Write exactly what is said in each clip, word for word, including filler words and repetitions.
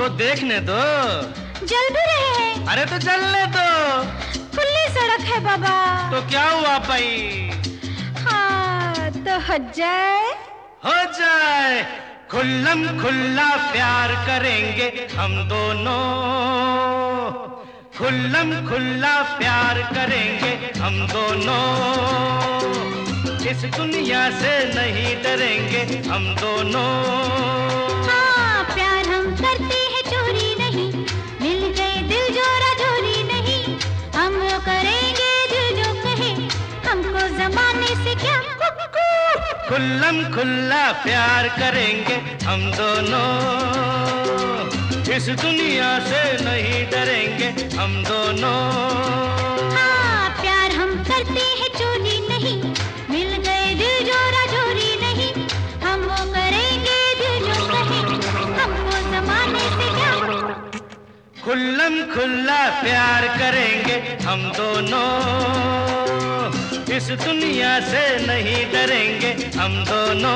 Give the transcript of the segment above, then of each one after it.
तो देखने दो। जल भी रहे हैं। अरे तो चलने दो। खुली सड़क है बाबा। तो क्या हुआ भाई? हाँ तो हो जाए। हो जाए। खुल्लम खुल्ला प्यार करेंगे हम दोनों, खुल्लम खुल्ला प्यार करेंगे हम दोनों, इस दुनिया से नहीं डरेंगे हम दोनों। हाँ प्यार हम करते हैं चोरी नहीं, मिल गए दिल जोरा जोरी नहीं, हम वो करेंगे दिल जो कहे, हमको जमाने से क्या। खुल्लम खुल्ला प्यार करेंगे हम दोनों, इस दुनिया से नहीं डरेंगे हम दोनों। हाँ प्यार हम करते हैं चोरी नहीं, मिल गए दिल जोरा जोरी नहीं, हम वो करेंगे दिल जो कहे, हमको जमाने से क्या। खुल्लम खुल्ला प्यार करेंगे हम दोनों, इस दुनिया से नहीं डरेंगे हम दोनों।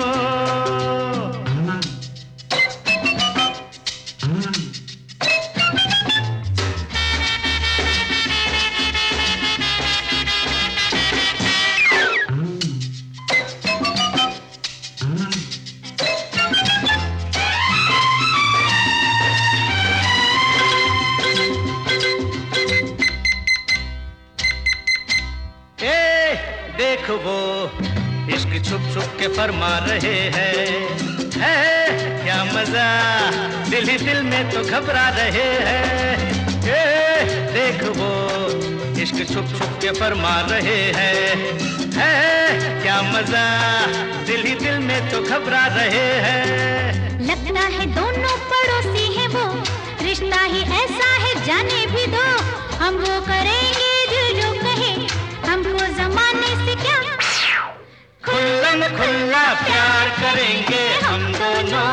देख वो इश्क छुप छुप के फरमा रहे हैं, है क्या मजा, दिल ही दिल में तो घबरा रहे हैं। ए, देख वो इश्क छुप छुप के फरमा रहे हैं, है क्या मजा, दिल ही दिल में तो घबरा रहे हैं। लगता है दोनों पड़ोसी हैं वो, रिश्ता ही ऐसा है जाने भी दो, हम वो करेंगे दिल जो कहे, हमको जमाने से क्या। खुल्लम खुल्ला प्यार करेंगे हम दोनों,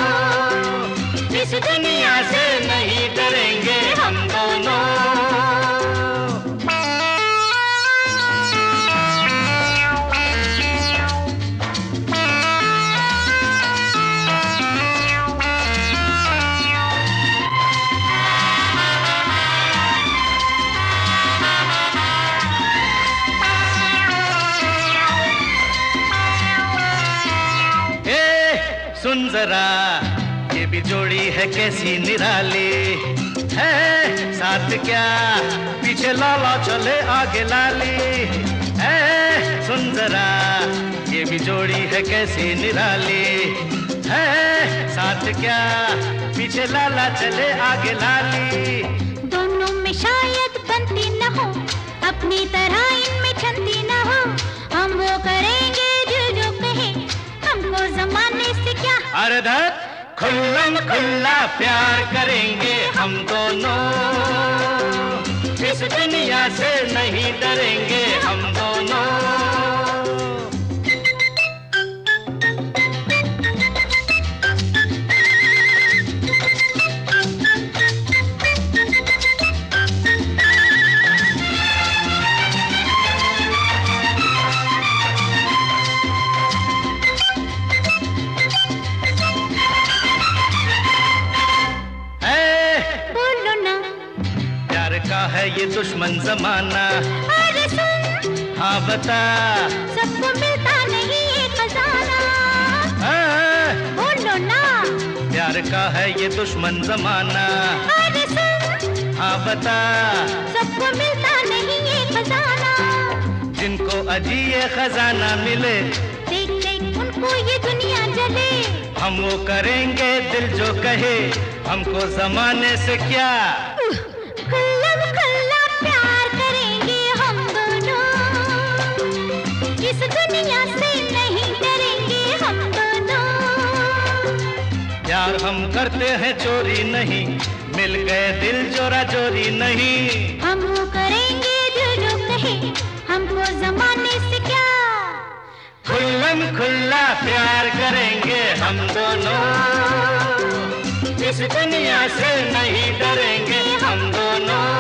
इस दुनिया से नहीं डरेंगे हम दोनों। सुन जरा ये भी जोड़ी है कैसी निराली, है साथ क्या पीछे लाला चले आगे लाली, है सुन जरा ये भी जोड़ी है कैसी निराली, है साथ क्या पीछे लाला चले आगे लाली। दोनों में शायद बनती न हो, अपनी तरह इनमें छंदी न हो, हम वो करेंगे दिल जो कहे, हमको जमाने से क्या। अरे धर खुल्लम खुल्ला प्यार करेंगे हम दोनों, इस दुनिया से नहीं डरेंगे हम दोनों। है ये दुश्मन जमाना, अरे सुन हाँ बता, सबको मिलता नहीं ये खजाना, बोलो ना। प्यार का है ये दुश्मन जमाना, अरे सुन हाँ बता, सबको मिलता नहीं ये खजाना, जिनको अजी ये खजाना मिले, देख देख उनको ये दुनिया जले, हम वो करेंगे दिल जो कहे, हमको जमाने से क्या। खुल्लम खुल्ला प्यार करेंगे हम दोनों, इस दुनिया से नहीं डरेंगे हम दोनों। प्यार हम करते हैं चोरी नहीं, मिल गए दिल जोरा जोरी नहीं, हम वो करेंगे दिल जो कहे, हमको जमाने से क्या। खुल्लम खुल्ला प्यार करेंगे हम दोनों, इस दुनिया से नहीं डरेंगे हम दोनों।